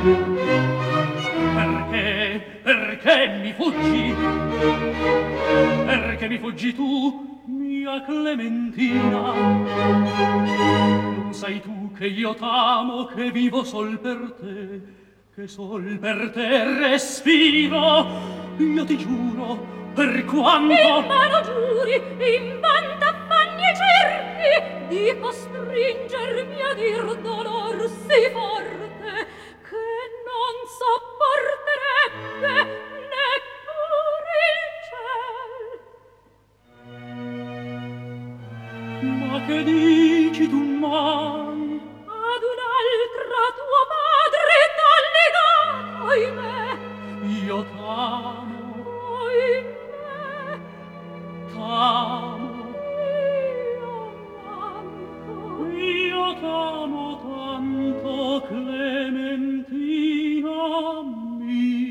Perché mi fuggi? Perché mi fuggi tu, mia Clementina? Non sai tu che io t'amo, che vivo sol per te, che sol per te respiro. Io ti giuro, per quanto... In vano giuri, in vano t'affanni e cerchi di costringermi a dir dolor sì forte che non sopporterebbe neppure il ciel. Ma che dici tu mai? Ad un'altra tuo padre t'ha legato, oimè. Io t'amo, Oimè, t'amo, io io t'amo tanto, Clementina mia.